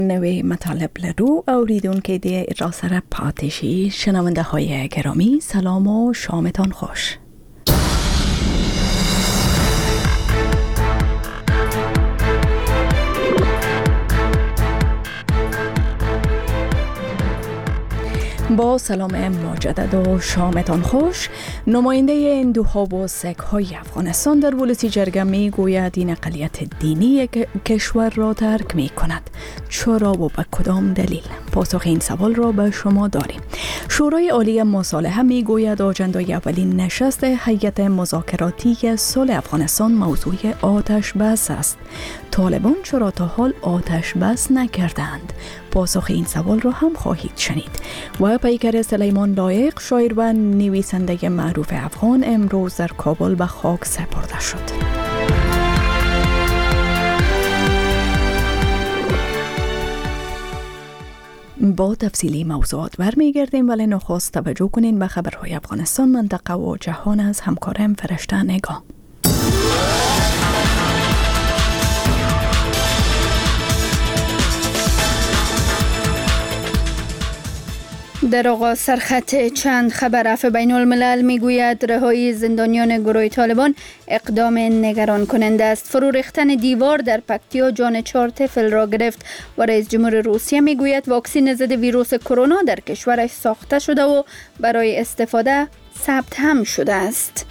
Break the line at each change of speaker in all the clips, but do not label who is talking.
نوی مطالب لرو اوریدون که دی را سر پاتشی شنونده های گرامی سلام و شامتان خوش. با سلام مجدد و شامتان خوش. نماینده هندوها و سیک‌های افغانستان در ولسی جرگه می گوید این اقلیت دینی کشور را ترک می کند. چرا و به کدام دلیل؟ پاسخ این سوال را به شما داریم. شورای عالی مصالحه می گوید آجندای اولین نشست هیئت مذاکراتی صلح افغانستان موضوع آتش بس است. طالبان چرا تا حال آتش بس نکردند؟ پاسخ این سوال را هم خواهید شنید. و پیکر سلیمان لایق شاعر و نویسنده معروف افغان امروز در کابل به خاک سپرده شد. با تفصیلی موضوعات برمیگردیم، ولی نخست توجه کنین به خبرهای افغانستان، منطقه و جهان از همکارم فرشته نگاه.
در آغاز سرخط چند خبر. عفو بین الملل میگوید رهایی زندانیان گروه طالبان اقدام نگران کننده است. فرو ریختن دیوار در پکتیا جان 4 طفل را گرفت و رئیس جمهور روسیه میگوید واکسن ضد ویروس کرونا در کشورش ساخته شده و برای استفاده ثبت هم شده است.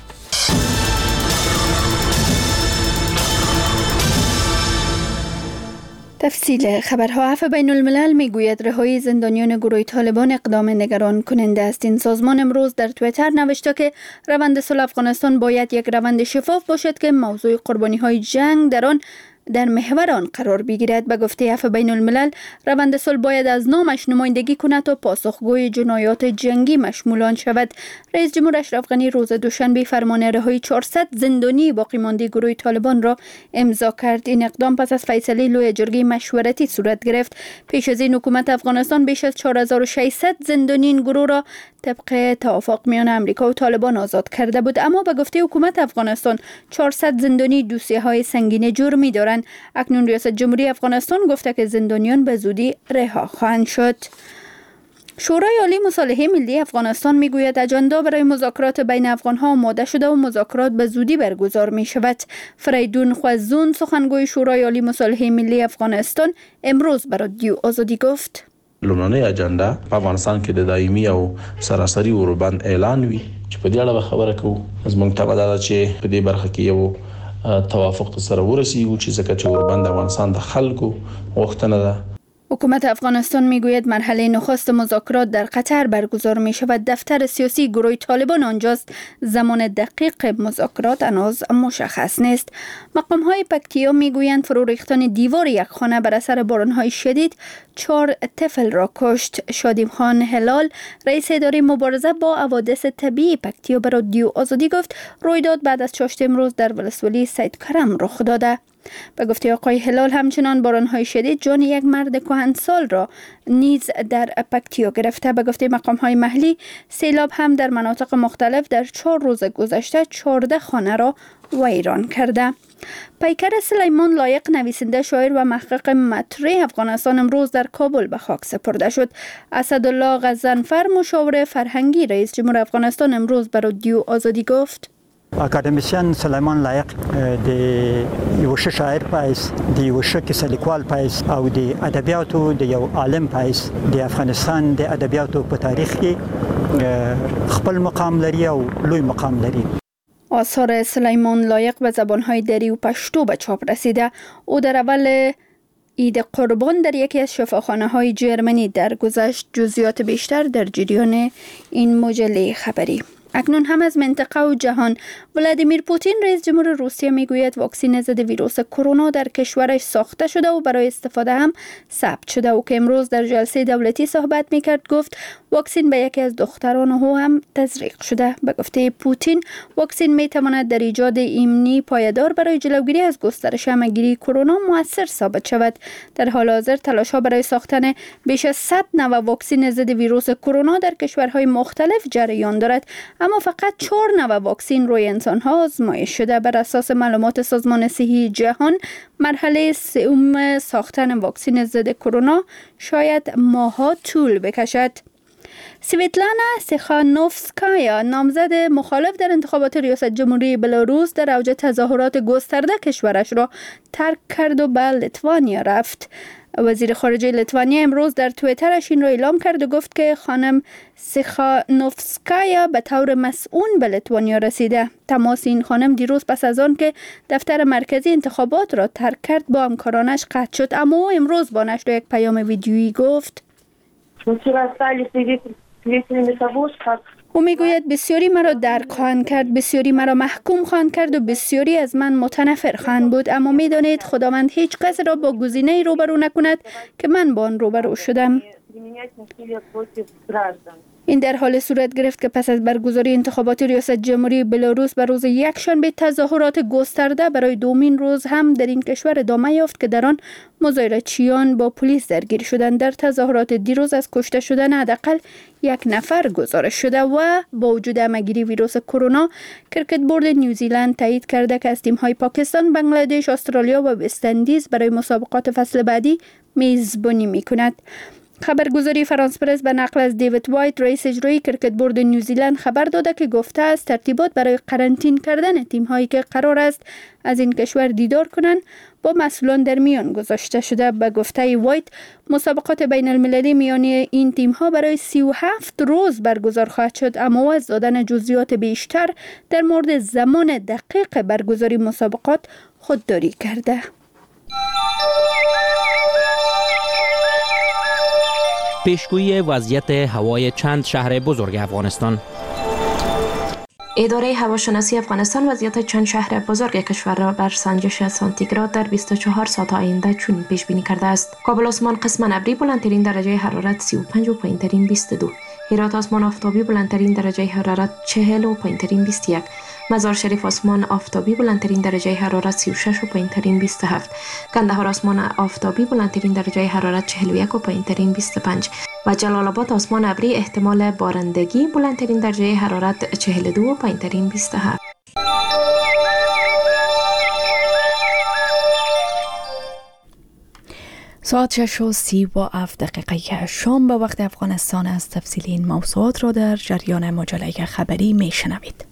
تفصیل خبرها. عفو بین الملل میگوید رهایی زندانیان گروه طالبان اقدام نگران کننده است. این سازمان امروز در توییتر نوشته که روند صلح افغانستان باید یک روند شفاف باشد که موضوع قربانی های جنگ در محور آن قرار بگیرد. به گفته عفو بین الملل روند صلح باید از نامش نمایندگی کند و پاسخگوی جنایات جنگی مشمول آن شود. رئیس جمهور اشرف غنی روز دوشنبه فرمان رهایی 400 زندانی باقی مانده گروه طالبان را امضا کرد. این اقدام پس از فیصله لوی جرگه مشورتی صورت گرفت. پیش از این حکومت افغانستان بیش از 4600 زندانی این گروه را طبق توافق میان امریکا و طالبان آزاد کرده بود، اما به گفته حکومت افغانستان 400 زندانی دوسیه‌های سنگین جرمی دارند. اکنون ریاست جمهوری افغانستان گفته که زندانیان به زودی رها خواهند شد. شورای عالی مصالحه ملی افغانستان میگوید اجندا برای مذاکرات بین افغانها آماده شده و مذاکرات به زودی برگزار می شود. فریدون خوزون سخنگوی شورای عالی مصالحه ملی افغانستان امروز به رادیو آزادی گفت
لومړنۍ اجنډا په افغانستان کې د دایمي او سراسري اوربند اعلان وي چې په دې اړه خبره کوو. زموږ ته ودا چې په دې برخه کې یو توافق سره ورسیږو چې ځکه چې اوربند افغانستان د خلکو غوښتنه ده.
حکومت افغانستان میگوید مرحله نخست مذاکرات در قطر برگزار می شود. دفتر سیاسی گروه طالبان آنجاست. زمان دقیق مذاکرات هنوز مشخص نیست. مقام های پکتیا میگویند فرو ریختن دیوار یک خانه بر اثر باران های شدید 4 طفل را کشت. شادیم خان هلال رئیس اداره مبارزه با حوادث طبیعی پکتیا به رادیو آزادی گفت رویداد بعد از چاشت امروز در ولسوالی سید کرم رخ داده. به گفته آقای هلال همچنان باران‌های شدید جان یک مرد کهنسال را نیز در پکتیا گرفته. به گفته مقام‌های محلی سیلاب هم در مناطق مختلف در 4 روز گذشته 14 خانه را ویران کرده. پیکر سلیمان لایق نویسنده شاعر و محقق مطرح افغانستان امروز در کابل به خاک سپرده شد. اسدالله غضنفر مشاور فرهنگی رئیس جمهور افغانستان امروز به رادیو آزادی گفت
اکادمیسین سلیمان لایق د یو شاعر پایس د یو کیسه لیکوال پایس او د ادبیاتو د یو عالم پایس د افغانستان د ادبیاتو په تاریخ کې خپل مقام لري او لوی مقام لري.
آثار سلیمان لایق به زبان‌های دری و پشتو به چاپ رسیده. او در اول عید قربان در یکی از شفاخانه‌های جرمنی درگذشت. جزئیات بیشتر در جریان این مجله خبری. اکنون هم از منطقه و جهان. ولادیمیر پوتین رئیس جمهور روسیه میگوید واکسن ضد ویروس کرونا در کشورش ساخته شده و برای استفاده هم ثبت شده. او که امروز در جلسه دولتی صحبت میکرد گفت واکسن به یکی از دختران او هم تزریق شده. به گفته پوتین واکسن میتواند در ایجاد ایمنی پایدار برای جلوگیری از گسترش همه‌گیری کرونا مؤثر ثابت شود. در حال حاضر تلاش‌ها برای ساختن بیش از 100 نوع واکسن ضد ویروس کرونا در کشورهای مختلف جریان دارد. اما فقط 4 نوع واکسن روی انسان ها آزمایش شده. بر اساس معلومات سازمان صحی جهان، مرحله سوم ساختن واکسن ضد کرونا شاید ماه‌ها طول بکشد. سویتلانا سیخانوفسکایا، نامزد مخالف در انتخابات ریاست جمهوری بلاروس، در اوج تظاهرات گسترده کشورش را ترک کرد و به لیتوانیا رفت. وزیر خارجه لیتوانیا امروز در توییترش این را اعلام کرد و گفت که خانم سیخانوفسکایا به طور مسئول به لیتوانیا رسیده. تماس این خانم دیروز پس از آن که دفتر مرکزی انتخابات را ترک کرد با همکارانش قطع شد، اما او امروز با نشر یک پیام ویدیویی گفت او میگوید بسیاری مرا درک خواهند کرد، بسیاری مرا محکوم خواهند کرد و بسیاری از من متنفر خواهند بود، اما میدانید خداوند هیچ کس را با گزینه‌ای روبرو نکند که من با آن روبرو شدم. این در حال صورت گرفت که پس از برگزاری انتخابات ریاست جمهوری بلاروس به روز یکشنبه تظاهرات گسترده برای دومین روز هم در این کشور ادامه یافت که در آن مظاهره‌چیان با پلیس درگیر شدند. در تظاهرات دیروز از کشته شدن حداقل 1 نفر گزارش شده و با وجود همه‌گیری ویروس کرونا، کرکت بورد نیوزیلند تایید کرده که از تیم‌های پاکستان، بنگلادش، استرالیا و وست اندیز برای مسابقات فصل بعدی میزبانی می‌کند. خبرگزاری فرانس پرس به نقل از دیوید وایت، رئیس اجرایی کرکت بورد نیوزیلند، خبر داده که گفته است ترتیبات برای قرنطینه کردن تیم‌هایی که قرار است از این کشور دیدار کنند با مسئولان در میان گذاشته شده. به گفته وایت، مسابقات بین المللی میان این تیم‌ها برای 37 روز برگزار خواهد شد، اما از دادن جزئیات بیشتر در مورد زمان دقیق برگزاری مسابقات خودداری کرده.
پیشگویی وضعیت هوای چند شهر بزرگ افغانستان.
اداره هواشناسی افغانستان وضعیت چند شهر بزرگ کشور را بر سنجش سانتیگراد در 24 ساعت آینده چنین پیش بینی کرده است: کابل آسمان قسما ابری، بلندترین درجه حرارت 35 و پایینترین 22. هرات آسمان آفتابی، بلندترین درجه حرارت 40 و پایینترین 21. مزار شریف آسمان آفتابی، بلندترین درجه حرارت 36 و پایینترین 27. کندهار آسمان آفتابی، بلندترین درجه حرارت 41 و پایینترین 25. و جلال آباد آسمان ابری، احتمال بارندگی، بلندترین درجه حرارت 42 و پایینترین 27.
ساعت 6:37 شام به وقت افغانستان. از تفصیل این موضوعات را در جریان مجله خبری میشنوید.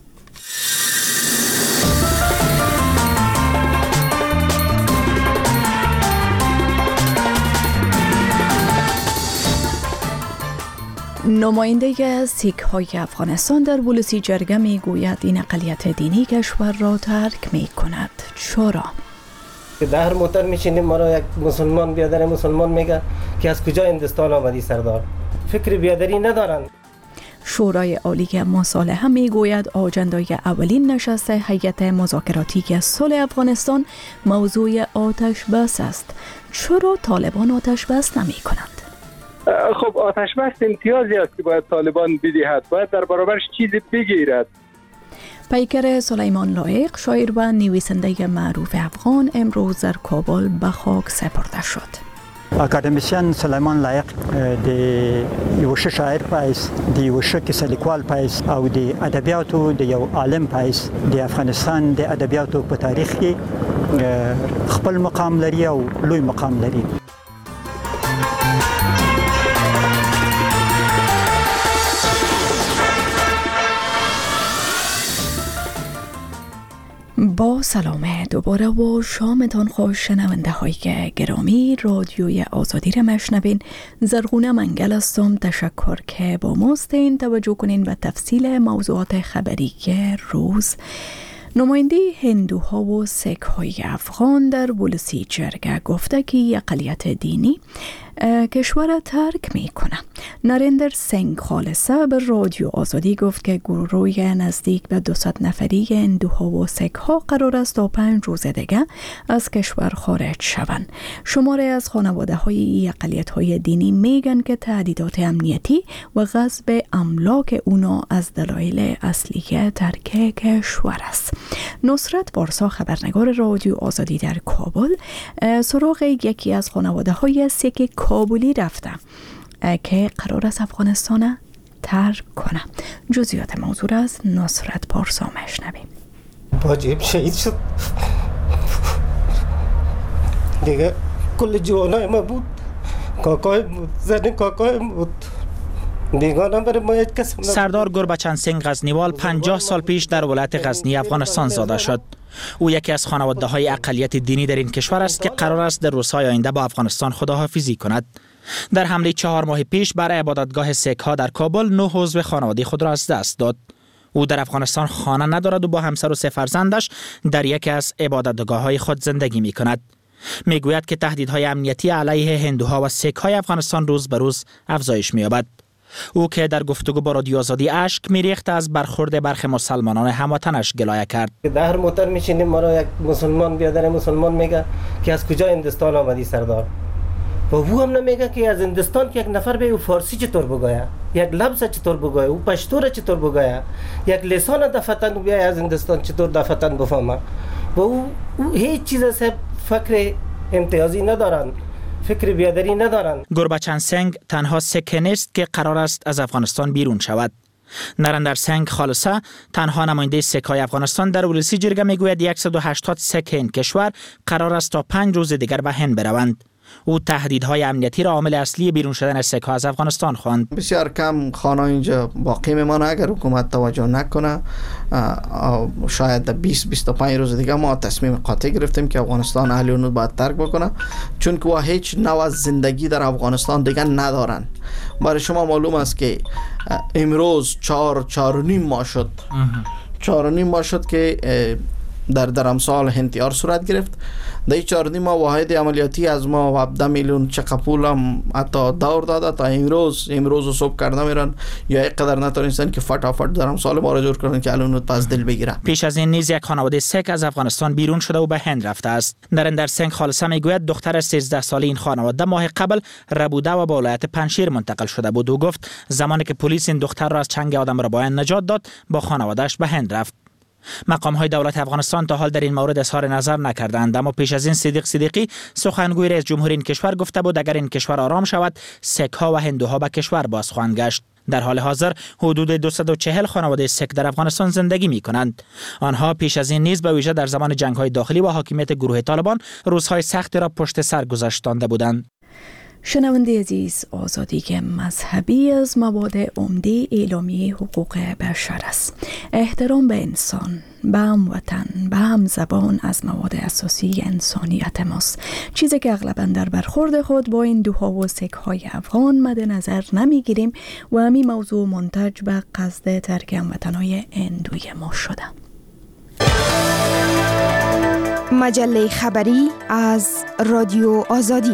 نماینده سیک های افغانستان در ولسی جرگه می گوید این اقلیت دینی کشور را ترک می کند. چرا؟
در موتر میشینیم، ما را یک مسلمان بیادر مسلمان میگه که از کجا هندوستان آمدی سردار. فکر بیادری ندارن.
شورای عالی مصالحه می گوید آجندای اولین نشست هیئت مذاکراتی صلح افغانستان موضوع آتش بس است. چرا طالبان آتش بس نمی کنند؟
خب آتش بس امتیازی است که باید طالبان بدهد، باید در برابرش چیزی بگیرد.
پیکر سلیمان لایق، شاعر و نویسنده معروف افغان، امروز در کابل به خاک سپرده شد.
اکادمیسیان سلیمان لایق د یو ښه شاعر په حیث، د یو ښه کیسه لیکوال په حیث او د ادبیاتو د یو عالم په حیث د افغانستان د ادبیاتو په تاریخ کې خپل مقام لري او لوی مقام لري. با سلام دوباره و شامتان خوش شنونده های گرامی. رادیوی آزادی را مشنوین. زرغونه منگل هستم. تشکر که با ماستین. توجه کنین به تفصیل موضوعات خبری روز. نماینده هندوها و سیک های افغان در ولسی جرگه گفته که اقلیت دینی کشور ترک می کنه. نریندر سنگ خالصه به رادیو آزادی گفت که گروه نزدیک به 200 نفری هندوها و سیک ها قرار است تا 5 روز دیگه از کشور خارج شوند. شماره از خانواده های اقلیت های دینی میگن که تهدیدات امنیتی و غصب املاک اونا از دلایل اصلی ترک کشور است. نصرت بارسا، خبرنگار رادیو آزادی در کابل، سراغ یکی از خانواده های سیک کابلی رفته که قرار است افغانستان
ترک کنه. جزئیات موضوع از نصرت پارسا میشنویم.
باجیم شهید شد دیگه. کل جوانای ما بود، کاکای بود، زن کاکای بود.
سردار گربچن سنگ غزنیوال 50 سال پیش در ولایت غزنی افغانستان زاده شد. او یکی از خانواده های اقلیت دینی در این کشور است که قرار است در روزهای آینده با افغانستان خداحافظی کند. در حمله 4 ماه پیش بر عبادتگاه سیک ها در کابل 9 عضو خانواده خود را از دست داد. او در افغانستان خانه ندارد و با همسر و 3 فرزندش در یکی از عبادتگاه های خود زندگی می کند. می گوید که تهدیدهای امنیتی علیه هندوها و سیک های افغانستان روز به روز افزایش می یابد. او که در گفتگو با رادیو آزادی اشک میریخت از برخورد برخی مسلمانان هموطنش گلایه کرد.
در موتر میشینیم، ما را یک مسلمان بیادر مسلمان میگه که از کجا هندوستان آمدی سردار. و او هم نمیگه که از هندوستان که یک نفر به او فارسی چطور بگویه، یک لفظ چطور بگویه، او پشتو را چطور بگویه، یک لسان دفتن بیای از هندوستان چطور دفتن بفهمه. و او هیچ چیز از فکر امتیازی ندارن، فکر بیادری ندارند.
گربچن سنگ تنها سیک نیست که قرار است از افغانستان بیرون شود. نرندر سنگ خالصه تنها نماینده سیک های افغانستان در ولسی جرگه میگوید 180 سیک این کشور قرار است تا 5 روز دیگر به هند بروند. او تهدیدهای امنیتی را عامل اصلی بیرون شدن سیک ها از افغانستان خواند.
بسیار کم خانه اینجا باقی میمانه اگر حکومت توجه نکنه. شاید 20-25 روز دیگه ما تصمیم قاطع گرفتیم که افغانستان اهل اون باید ترک بکنه، چون که هیچ نوع از زندگی در افغانستان دیگه ندارن. برای شما معلوم است که امروز 4.5 ماه شد 4.5 ماه شد که در امسال انتحار صورت گرفت. در 4.5 ماه واحد عملیاتی از ما 17 میلیون چقدر پول هم حتی دور داده تا امروز صبح کرده میرن یا اینقدر نتونستن که فटाफट در امسال ما را جور کنن که الان پس دل بگیره.
پیش از این نیز یک خانواده سیک از افغانستان بیرون شده و به هند رفته است. نرندر سنگ خالصه میگوید دختر 13 ساله این خانواده ماه قبل ربوده و به ولایت پنشیر منتقل شده بود. او گفت زمانی که پلیس این دختر را از چنگ آدم ربایان نجات داد با خانواده‌اش به هند رفت. مقام‌های دولت افغانستان تا حال در این مورد اظهار نظر نکردند، اما پیش از این صدیقی سخنگوی رئیس جمهور این کشور گفته بود اگر این کشور آرام شود سیک‌ها و هندوها به کشور باز خواهند گشت. در حال حاضر حدود 240 خانواده سیک در افغانستان زندگی می‌کنند. آنها پیش از این نیز به ویژه در زمان جنگ‌های داخلی با حاکمیت گروه طالبان روزهای سختی را پشت سر گذاشتانده بودند.
شنونده عزیز، آزادی مذهبی از مواد عمده اعلامیه حقوق بشر است. احترام به انسان، به هموطن، به هم زبان از مواد اساسی انسانیت ماست، چیزی که اغلباً در برخورد خود با این دوها و سیک های افغان مد نظر نمیگیریم و همین موضوع منتج به قصد ترک هموطنای هندوی ما شده.
مجله خبری از رادیو آزادی.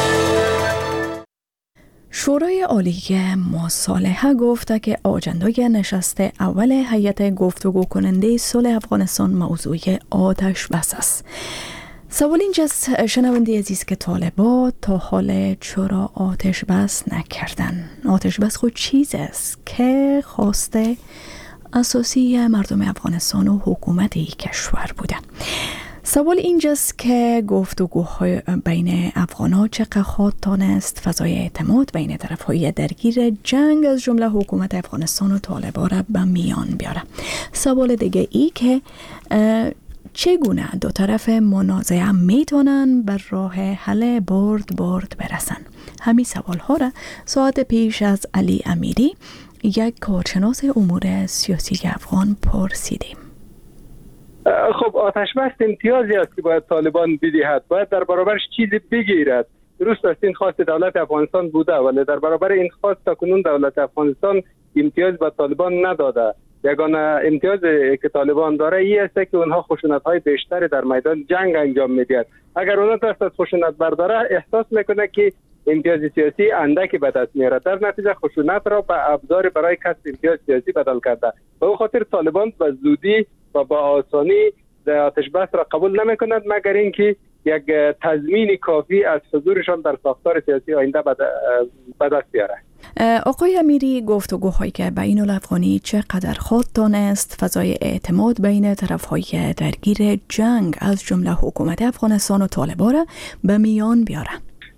شورای عالی مصالحه گفته که آجندای نشست اول هیئت گفتگو کننده صلح افغانستان موضوع آتش بس است. سوال اینجاست شنونده عزیز که طالبان تا حال چرا آتش بس نکردن؟ آتش بس خود چیز است که خواسته اساسی مردم افغانستان و حکومت کشور بوده. سوال اینجاست که گفتگوهای بین افغان‌ها چقدر خواهد تانست فضای اعتماد بین طرف‌های درگیر جنگ از جمله حکومت افغانستان و طالبان را به میان بیاره. سوال دیگه ای که چگونه دو طرف منازعه میتونن بر راه حل برد برسن. همین سوال‌ها را ساعت پیش از علی امیری یک کارشناس امور سیاسی افغان پرسیدیم.
خب آتش بس امتیازی است که باید طالبان بدهد، باید در برابرش چیزی بگیرد. درست است این خواست دولت افغانستان بوده، ولی در برابر این خواست تاکنون دولت افغانستان امتیاز به طالبان نداده. یگانه امتیاز که طالبان داره این است که اونها خشونت‌های بیشتری در میدان جنگ انجام میدهد. اگر اونها دست از خشونت برداره احساس میکنه که امتیاز سیاسی اندکی به دست میاره، در نتیجه خشونت را به ابزار برای کسب امتیاز سیاسی بدل کرده. به این خاطر طالبان به زودی و با آسانی آتش بس را قبول نمی کند مگر اینکه یک تضمین کافی از حضورشان در ساختار سیاسی آینده به دست بیاره.
آقای امیری، گفتگوهایی که بین الافغانی چقدر خود تانست فضای اعتماد بین طرفهای درگیر جنگ از جمله حکومت افغانستان و طالبان را به میان بیاره؟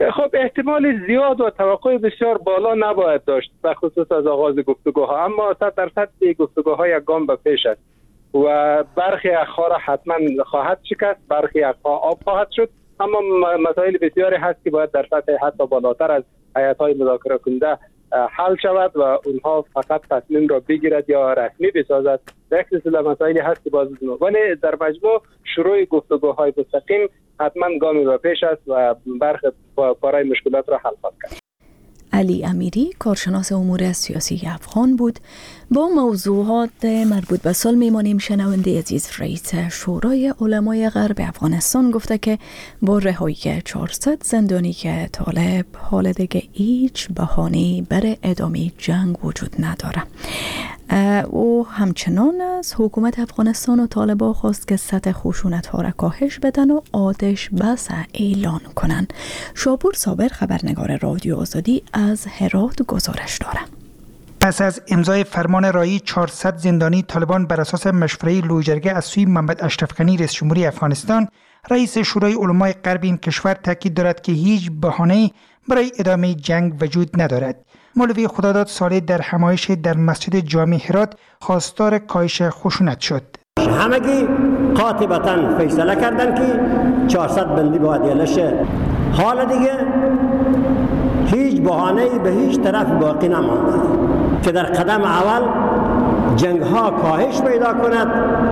خب احتمال زیاد و توقع بسیار بالا نباید داشت به خصوص از آغاز گفتگوها، اما 100% گفتگوها یک گام به پیش است و برخی اخها را حتما خواهد شکست، برخی اخها آب خواهد شد، اما مسائل بسیاری هست که باید در سطح حتی بالاتر از هیئت‌های مذاکره کننده حل شود و اونها فقط تصمیم را بگیرد یا رسمی بسازد. یک سلسله مسائلی هست که باز ولی در مجموع شروع گفتگوهای مستقیم حتما گامی به پیش است و برخی پاره مشکلات را حل خواهد کرد.
علی امیری، کارشناس امور سیاسی افغان بود. با موضوعات مربوط به سال میمانیم. شنونده عزیز، رئیس شورای علمای غرب افغانستان گفته که با رهایی 400 زندانی که طالب حال دیگه هیچ بهانه‌ای برای ادامه جنگ وجود نداره. او همچنان از حکومت افغانستان و طالبان خواست که سطح خشونت ها را کاهش بدن و آتش بس اعلان کنن. شاپور صابر، خبرنگار رادیو آزادی از هرات، گزارش داره.
پس از امضای فرمان رهایی 400 زندانی طالبان بر اساس مشوره لویجرگه از سوی محمد اشرف غنی رئیس جمهوری افغانستان، رئیس شورای علمای غرب این کشور تاکید دارد که هیچ بهانه‌ای برای ادامه جنگ وجود ندارد. مولوی خداداد صالح در همایش در مسجد جامع هرات خواستار کاهش خشونت شد.
همگی قاطبتاً فیصله کردن که 400 بندی باید یلشه. حالا دیگه هیچ بهانه‌ای به هیچ طرف باقی نمانده که در قدم اول جنگ ها کاهش پیدا کند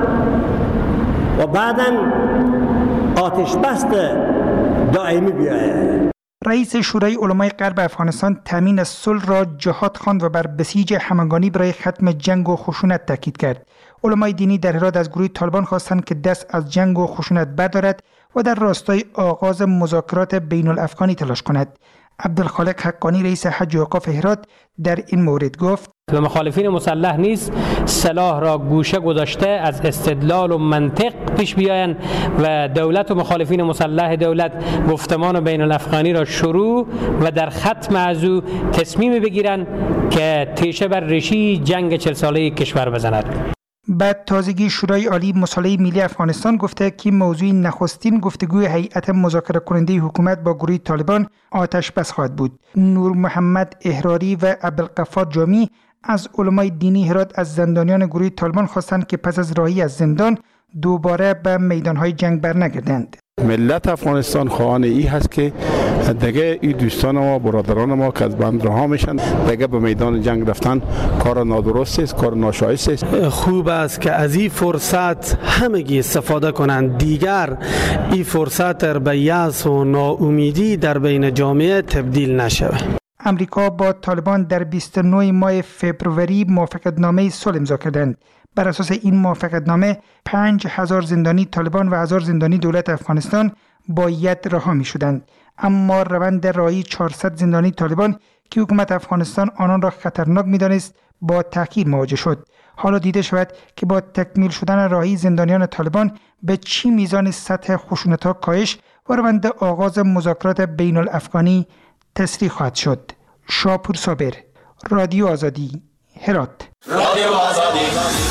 و بعداً آتش بس دائمی بیاید.
رئیس شورای علمای غرب افغانستان تامین صلح را جهاد خواند و بر بسیج همگانی برای ختم جنگ و خشونت تاکید کرد. علمای دینی در هرات از گروه طالبان خواستند که دست از جنگ و خشونت بردارد و در راستای آغاز مذاکرات بین الافغانی تلاش کند. عبدالخالق حقانی، رئیس حج و اوقاف هرات، در این مورد گفت:
و مخالفین مسلح نیز سلاح را گوشه گذاشته از استدلال و منطق پیش بیایند و دولت و مخالفین مسلح دولت گفتمان بین الافغانی را شروع و در ختم از او تصمیم بگیرند که تیشه بر ریشه جنگ 40 ساله کشور بزند.
بعد تازگی شورای عالی مصالحه ملی افغانستان گفته که موضوع نخستین گفتگوی هیئت مذاکره کننده حکومت با گروه طالبان آتش بس خواهد بود. نور محمد احراری و عبدالغفار جامی از علمای دینی هرات از زندانیان گروه طالبان خواستند که پس از رهایی از زندان دوباره به میدانهای جنگ برنگردند.
ملت افغانستان خواهان ای هست که دیگه این دوستان ما، برادران ما که از بند رها میشن، دیگه به میدان جنگ رفتن کار نادرست است، کار ناشایست است.
خوب است که از این فرصت همگی استفاده کنند، دیگر این فرصت به یأس و ناامیدی در بین جامعه تبدیل نشود.
امریکا با طالبان در 29 ماه فوریه موافقتنامه صلح امضا کردند. بر اساس این موافقتنامه 5000 زندانی طالبان و 1000 زندانی دولت افغانستان باید رها می شدند. اما روند رهایی 400 زندانی طالبان که حکومت افغانستان آنان را خطرناک می دانست با تأخیر مواجه شد. حالا دیده شود که با تکمیل شدن رهایی زندانیان طالبان به چه میزان سطح خشونت‌ها کاهش و روند آغاز مذاکرات بین الافغانی تسریع خواهد شد. شاپور صابر، رادیو آزادی، هرات.
رادیو آزادی.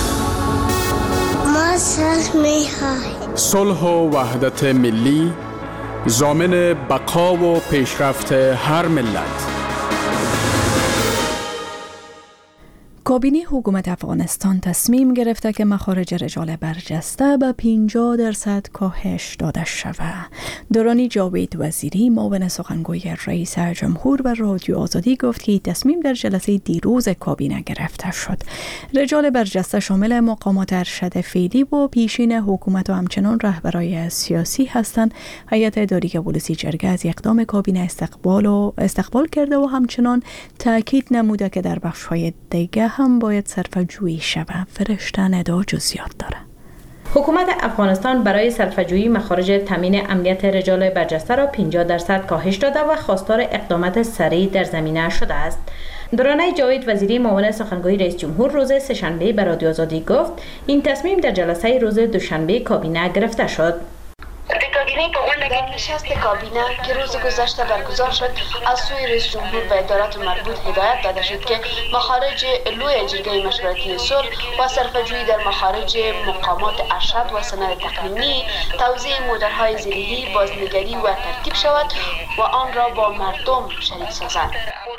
ما
صلح و وحدت ملی ضامن بقا و پیشرفت هر ملت.
کابینه حکومت افغانستان تصمیم گرفته که مخارج رجال برجسته به 50% کاهش داده شود. دورانی جاوید وزیری، معاون سخنگوی رئیس جمهور و رادیو آزادی گفت که این تصمیم در جلسه دیروز کابینه گرفته شد. رجال برجسته شامل مقامات ارشد فعلی و پیشین حکومت و همچنان رهبرای سیاسی هستند. هیئت اداری ولسی جرگه از اقدام کابینه استقبال کرده و همچنان تاکید نموده که در بخش‌های دیگه هم باید صرفه‌جویی شود. فرشته ندا جزئیات داره.
حکومت افغانستان برای صرفه‌جویی مخارج تامین امنیت رجال برجسته را 50% کاهش داده و خواستار اقدامات سریع در زمینه شده است. دورانه جاوید وزیری، معاون سخنگوی رئیس جمهور، روز سه‌شنبه به رادیو آزادی گفت این تصمیم در جلسه روز دوشنبه کابینه گرفته شد.
کابینه
در نشست کابینه که روز گذشته برگزار شد از سوی رئیس جمهور و ادارات مربوط هدایت داده شد که مخارج لوی جرگه مشورتی صلح و صرفه‌جویی در مخارج مقامات ارشد و سند تقنینی توزیع مدرهای زیرهی بازنگری و ترتیب شود و آن را با مردم شریک سازند.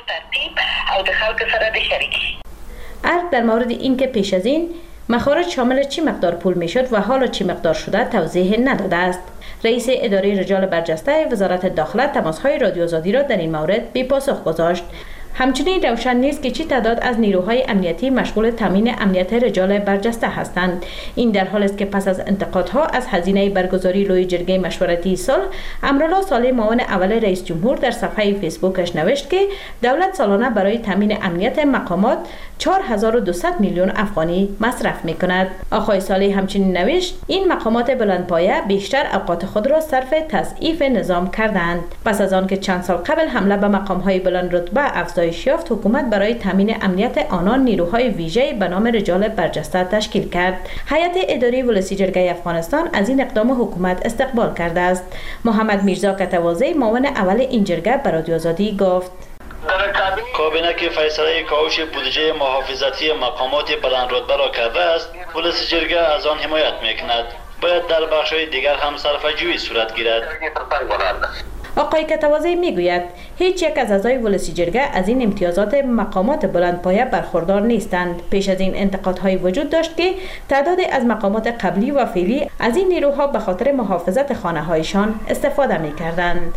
عرض در مورد اینکه پیش از این مخارج شامل چی مقدار پول میشد و حالا چی مقدار شده توضیح نداده است. رئیس اداره رجال برجسته وزارت داخله تماس‌های رادیو آزادی را در این مورد بی پاسخ گذاشت. همچنین روشن نیست که چی تعداد از نیروهای امنیتی مشغول تامین امنیت رجال برجسته هستند. این در حالی است که پس از انتقادها از هزینه برگزاری لوی جرگه مشورتی صلح، امرالله صالح معاون اول رئیس جمهور در صفحه فیسبوکش نوشت که دولت سالانه برای تامین امنیت مقامات 4200 میلیون افغانی مصرف می‌کند. آقای صالح همچنین نوشت این مقامات بلندپایه بیشتر اوقات خود را صرف تضعیف نظام کردند. پس از آن که چند سال قبل حمله به مقام‌های بلند رتبه افزایش یافت، حکومت برای تامین امنیت آنان نیروهای ویژه به نام رجال برجسته تشکیل کرد. هیئت اداری ولسی جرگه افغانستان از این اقدام حکومت استقبال کرده است. محمد میرزا کتوازی معاون اول این جرگه به رادیو آزادی گفت:
کابینه که فیصله کاهش بودجه محافظتی مقامات بلند رتبه را کرده است، ولسی جرگه از آن حمایت میکند. باید در بخش‌های دیگر هم صرفه‌جویی صورت گیرد.
آقای کتوازی میگوید هیچ یک از اعضای ولسی جرگه از این امتیازات مقامات بلندپایه برخوردار نیستند. پیش از این انتقادهایی وجود داشت که تعدادی از مقامات قبلی و فعلی از این نیروها به خاطر محافظت خانه‌هایشان استفاده می‌کردند.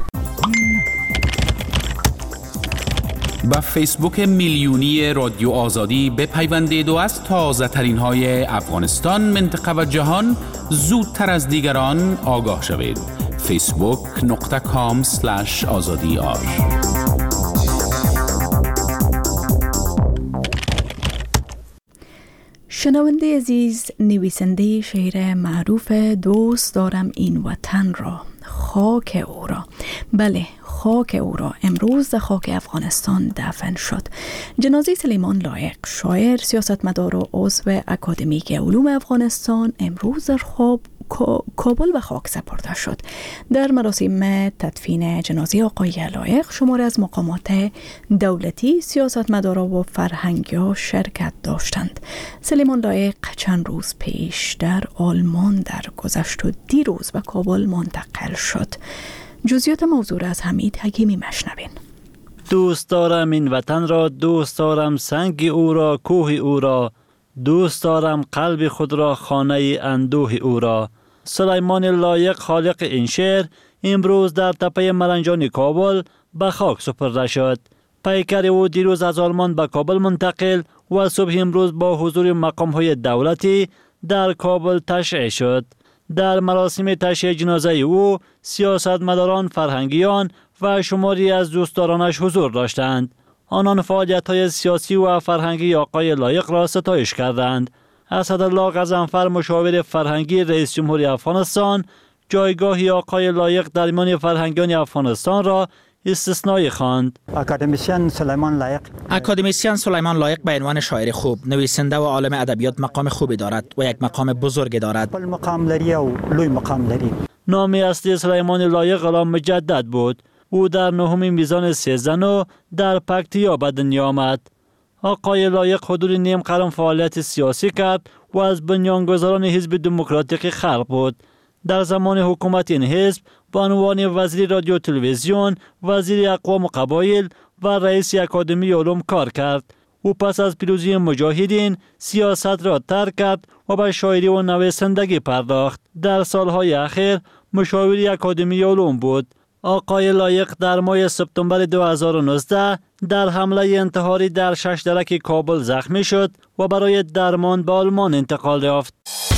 با فیسبوک میلیونی رادیو آزادی بپیوندید و از تازه ترین های افغانستان، منطقه و جهان زودتر از دیگران آگاه شوید. facebook.com/azadi.ar
شنونده عزیز، نویسنده شعر معروف دوست دارم این وطن را، خاک او را، بله خاک او را، امروز در خاک افغانستان دفن شد. جنازه سلیمان لایق، شاعر، سیاستمدار و عضو اکادمیک علوم افغانستان، امروز در کابل به خاک سپرده شد. در مراسم تدفین جنازه آقای لایق شماری از مقامات دولتی، سیاستمدارا و فرهنگی‌ها شرکت داشتند. سلیمان لایق چند روز پیش در آلمان درگذشت و دیروز به کابل منتقل شد. جزئیات موضوع را از حمید حکیمی مشنوین.
دوست دارم این وطن را، دوست دارم سنگ او را، کوه او را، دوست دارم قلب خود را، خانه اندوه او را. سلیمان لایق خالق این شعر امروز در تپه مرنجان کابل به خاک سپرده شد. پیکر او دیروز از آلمان به کابل منتقل و صبح امروز با حضور مقام‌های دولتی در کابل تشییع شد. در مراسم تشییع جنازه او سیاستمداران، فرهنگیان و شماری از دوستدارانش حضور داشتند. آنان فعالیت‌های سیاسی و فرهنگی آقای لایق را ستایش کردند. اسدالله غضنفر، مشاور فرهنگی رئیس جمهوری افغانستان، جایگاه آقای لایق در میان فرهنگیان افغانستان را استثنایی خواند.
اکادمیسین
سلیمان لایق به عنوان شاعر خوب، نویسنده و عالم ادبیات مقام خوبی دارد و یک مقام بزرگ دارد.
مقام لري او لوی مقام لري.
نام اصلی سلیمان لایق غلام مجدد بود. او در 9 میزان 13 در پکتیا به دنیا آمد. آقای لایق حدود نیم قرن فعالیت سیاسی کرد و از بنیانگذاران حزب دموکراتیک خلق بود. در زمان حکومت این حزب به عنوان وزیر رادیو تلویزیون، وزیر اقوام و قبایل و رئیس اکادمی علوم کار کرد. او پس از پیروزی مجاهدین سیاست را ترک کرد و به شاعری و نویسندگی پرداخت. در سالهای اخیر مشاور اکادمی علوم بود. آقای لایق در ماه سپتامبر 2019 در حمله انتحاری در 6 درک کابل زخمی شد و برای درمان به آلمان انتقال یافت.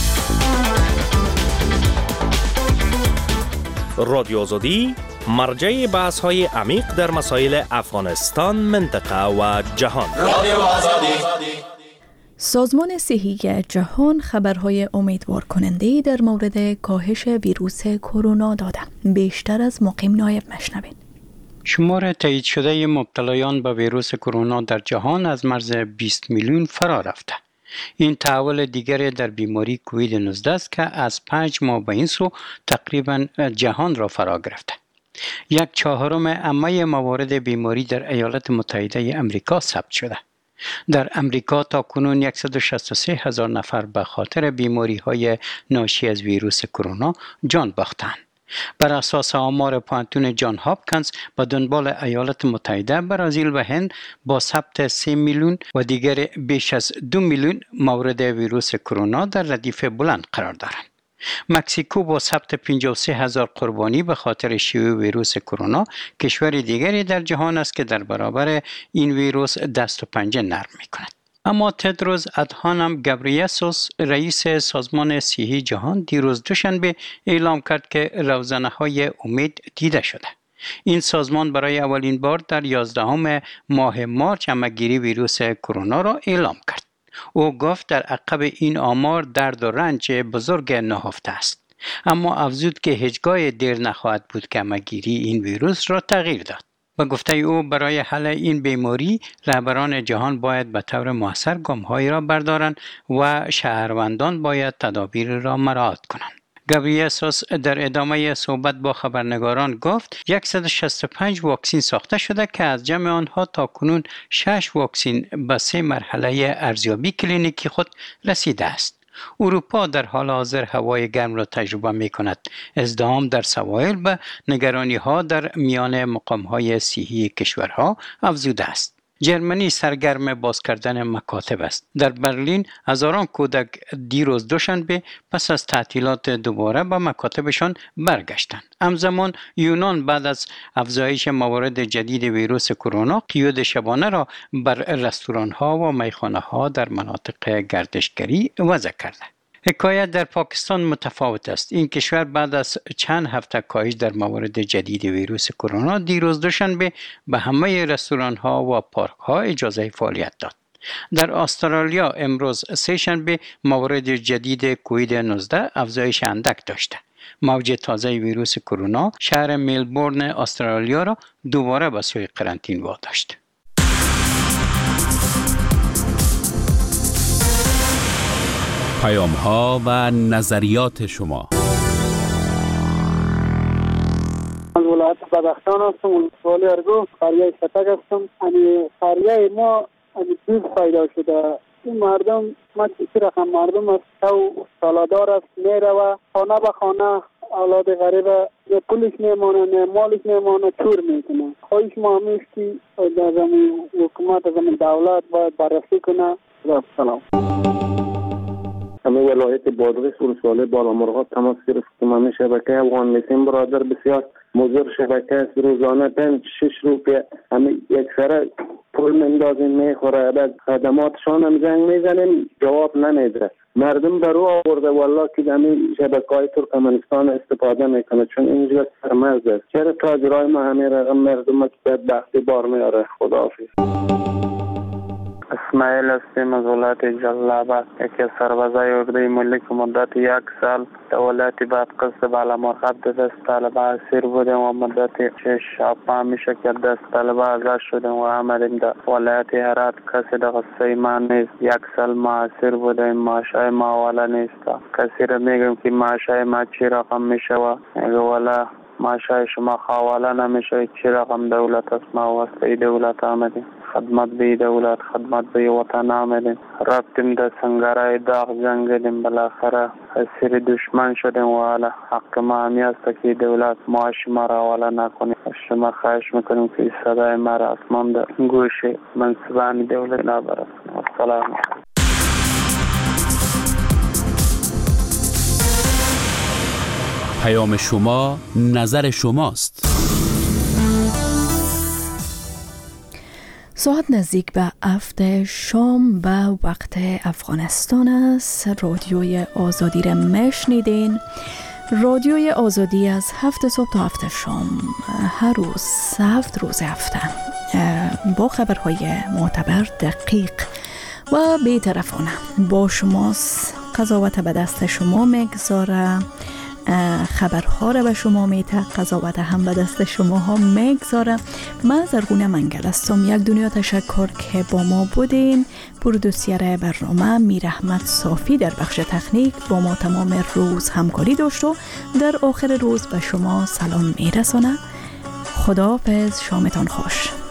رادیو آزادی مرجع بحث‌های عمیق در مسائل افغانستان، منطقه و جهان. رادیو آزادی.
سازمان صحی جهان خبرهای امیدوار کننده در مورد کاهش ویروس کرونا داده. بیشتر از مقیم نایب مشنوین.
شمار تایید شده مبتلایان به ویروس کرونا در جهان از مرز 20 میلیون فرا رفته. این تحول دیگری در بیماری کووید 19 است که از 5 ماه به این سو تقریبا جهان را فرا گرفته. 1/4 عمه موارد بیماری در ایالات متحده امریکا ثبت شده. در امریکا تا کنون 163,000 نفر به خاطر بیماری های ناشی از ویروس کرونا جان باختند. بر اساس آمار پانتون جان هاپکینز به دنبال ایالات متحده، برزیل و هند با ثبت 3 میلیون و دیگر بیش از 2 میلیون مورد ویروس کرونا در ردیف بلند قرار دارند. مکزیکو با ثبت 53,000 قربانی به خاطر شیوع ویروس کرونا کشور دیگری در جهان است که در برابر این ویروس دست و پنجه نرم می‌کند. اما تدروس ادهانم گبریسوس رئیس سازمان صحی جهان دیروز دوشنبه اعلام کرد که روزنه‌های امید دیده شده. این سازمان برای اولین بار در 11 ماه مارس همه‌گیری ویروس کرونا را اعلام کرد. او گفت در عقب این آمار درد و رنج بزرگ نهفته است، اما افزود که هیچگاه دیر نخواهد بود که همه‌گیری این ویروس را تغییر داد. به گفته او برای حل این بیماری رهبران جهان باید به طور مؤثر گام‌هایی را بردارند و شهروندان باید تدابیر را مراعات کنند. گابریسوس در ادامه صحبت با خبرنگاران گفت 165 واکسن ساخته شده که از جمع آنها تا کنون 6 واکسن به 3 مرحله ارزیابی کلینیکی خود رسیده است. اروپا در حال حاضر هوای گرم را تجربه می کند. ازدحام در سواحل به نگرانی ها در میان مقام های صحی کشورها افزوده است. جرمنی سرگرم باز کردن مکاتب است. در برلین هزاران کودک دیروز دوشنبه پس از تعطیلات دوباره به مکاتبشان برگشتند. همزمان یونان بعد از افزایش موارد جدید ویروس کرونا قیود شبانه را بر رستوران ها و میخانه ها در مناطق گردشگری وضع کرده. حکایت در پاکستان متفاوت است. این کشور بعد از چند هفته کاهش در موارد جدید ویروس کرونا دیروز دوشنبه به همه رستوران ها و پارک ها اجازه فعالیت داد. در استرالیا امروز سه‌شنبه موارد جدید کووید 19 افزایش اندک داشته. موج تازه ویروس کرونا شهر ملبورن استرالیا را دوباره به سوی قرنطینه واداشت.
پیام‌ها و نظریات شما.
از ولایت بدخشان هستم، ولسوالی ارگو، قریه شتک هستم. قریه ما دوز پیدا شده. این مردم ما چی رقم مردم است که سالادار است، میره و خانه به خانه اولاد غریب نه پولش میمانه نه مالش میمانه چور میکنه. خواهش ما همیش که در زمین حکومت، زمین دولت باید بررسی کنه. سلام.
همه ولایت بادغیس ولسوالی بالامرغاب تماس گرفتم. همه شبکه افغان میسیم برادر بسیار مضر شبکه است. روزانه 5-6 روپیه همه یک سره پول مندازیم میخوره. بعد خدماتشان هم زنگ میزنیم جواب نمیده. مردم در رو آورده والله که همه شبکه‌های ترکمنستان استفاده میکنه چون اینجا سرمرز است. چرا تاجرای ما همه رقم مردم که بدبختی بار میاره. خداحافظ.
اسماعیل هستیم از ولایت جلال‌آباد. یکی از سربازای اردوی ملی که مدت 1 سال در ولایت بادغیس بالامرغاب در دست طالبان اسیر بودیم و مدت 6 میشه که دست طالبان آزاد شدیم و آمدیم در ولایت هرات. کسی در قصه ما نیست. 1 سال ما اسیر بودیم. معاشای ما والا نیست. کسی را میگم که معاشای ما چی رقم میشه و میگه والا معاشای شما حواله نمیشه. چی رقم دولت است؟ ما واسطه دولت آمدیم. خدمت به دولت، خدمت به وطن آمدیم. رفتیم در سنگرهای داغ جنگیدیم. بالاخره اسیر دشمن شدیم و حالا حق ما همی است که دولت معاش ما را حواله نکنیم. شما خواهش میکنیم که صدای ما را اسمان در گوش منصبان دولت نبرد. السلام.
پیام شما نظر شماست.
ساعت نزدیک به 7 شام به وقت افغانستان است. رادیوی آزادی را میشنیدین. رادیوی آزادی از 7 صبح تا 7 شام هر روز 7 روز هفته با خبرهای معتبر، دقیق و بی‌طرفانه با شماست. قضاوت به دست شما میگذاره. خبرها را به شما میته، قضاوت هم به دست شما ها میگذارم. من زرگونه منگل هستم. یک دنیا تشکر که با ما بودین. پرودوسر برنامه میر احمد صافی در بخش تکنیک با ما تمام روز همکاری داشت و در آخر روز به شما سلام میرسانه. خداحافظ، شامتان خوش.